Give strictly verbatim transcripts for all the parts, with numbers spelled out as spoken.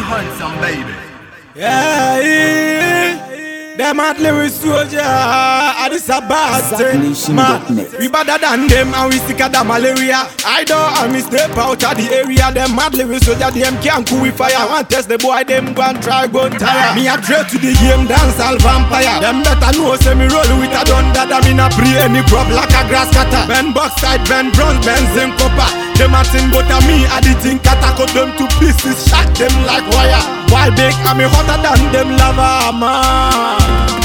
handsome baby. Yeah, them at lyrics soldier, I this a bad thing. Man, we better than them and we sicker than malaria. I don't and we step out of the area. Them mad lyrics soldier, them can't cool with fire. Want test the boy, them go and try go tire. Me a trade to the game, dance all vampire. Them better know say me roll with a done that I mean a pre any crop like a grass cutter. Ben bauxite, ben bronze, ben zinc copper. Them a thing but a me a the thing cutter. Cut them to pieces, shot them like wire. Why big and me hotter than them lava man.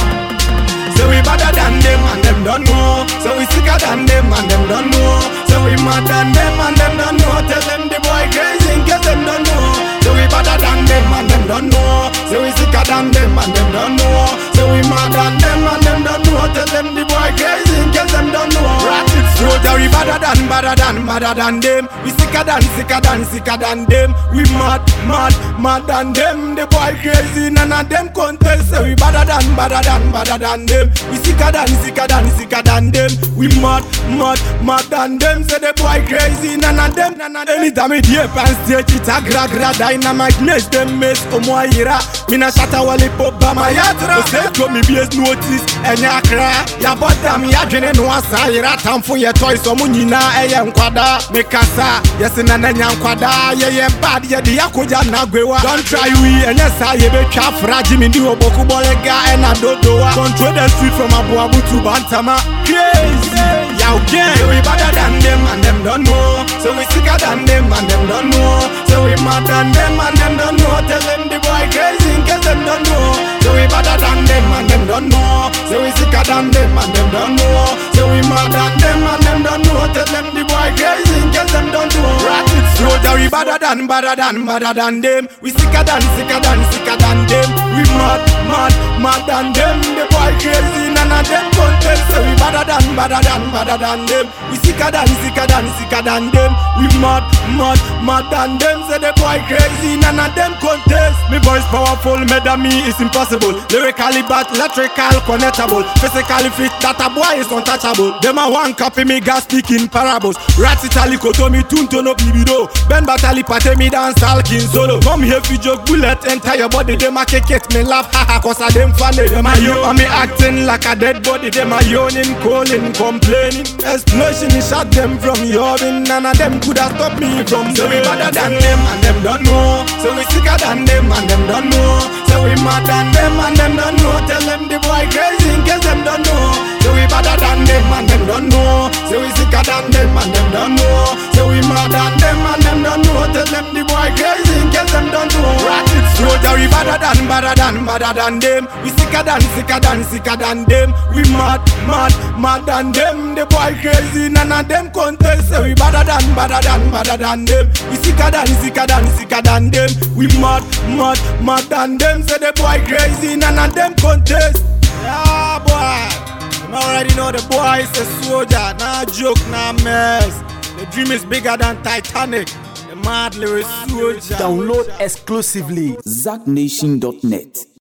So we better than them and them don't know. So we sicker than them and them don't know. So we mad than them and them don't know. Tell them the boy crazy in case them don't know. So we better than them and them don't know. So we sicker than them and them don't know. So we mad than them and them don't know. Tell them the boy crazy in case them don't know. Ratchet soldier, we better than, better than, better than them. We sicker than, sicker than, sicker than them. We mad, mad, mad than them. The boy crazy, none of them contest. So we better than, better than, better than them. We sicker than, sicker than, sicker than them. We mad, mad, mad than them. Say the boy crazy, none of them, none of them. Anytime it dip and stage it a gra gra dynamite mess them mess omo ira. Mina shata wali pop ba my yatra. Say to me base notice enya kra. Ya bottom ya dwene no asa ira tamfo ye toys omo nyina eye nkwada. Me kasa yes na na nya nkwada ye ye bad ye de yakoja na gwewa. Don't try we enya sa ye be twa fragi me di oboku bolega ena dodowa. Control the street from Abuabu to Bantama. Crazy, yeah, okay. So we better than them and them don't know. So we sicker than them and them don't know. So we mad than them and them don't know. Tell them the boy crazy in case them don't know. So we better than them and them don't know. So we sicker than them and them don't know. So we mad than them and them don't know. Tell them the boy crazy in case them don't know. Ratchet soldier, we better than, better than, better than them. We sicker than, sicker than, sicker than them. We mad, mad, mad than them. The boy crazy, none of them contest. So we better than, better than, better than them. We sicker than, sicker than, sicker than them. We mad, mad, mad than them. Say the boy crazy, none of them contest. Me voice powerful, made of me is impossible. Lyrically bad, electrical, connectable. Physically fit, that a boy is untouchable. Them a one copy me gas speaking parables. Rats Italy, kotomi, tunto no libido. Ben batali pate me dance talking solo. Come here fi joke bullet, enter your body. Them a kick it, me laugh, haha, cause I them funny. Them a yo, and me acting like a dead body. Them a yawning, calling, complaining. Explosion, me shot them from yawning. None of them could have stopped me from. So we better than them and them don't know. So we sicker than them and them don't know. So we mad than them and them don't know. Tell them the boy crazy in case them don't know. So we better than them and them don't know. So we sicker than them and them don't know. So we mad than them and them don't know. Tell them the boy crazy in case them don't know. Ratchet soldier, we better than, better than, better than them. We sicker than, sicker than, sicker than them. We mad, mad, mad than them. The boy crazy, none of them contest. So we better than, better than, better than them. We sicker than, sicker than, sicker than them. We mad, mad, mad than them. Say the boy crazy, none of them contest. Yeah, boy. You already know the boy is a soldier. Nah joke, nah mess. The dream is bigger than Titanic. The mad lyrics soldier. Download exclusively zack nation dot net.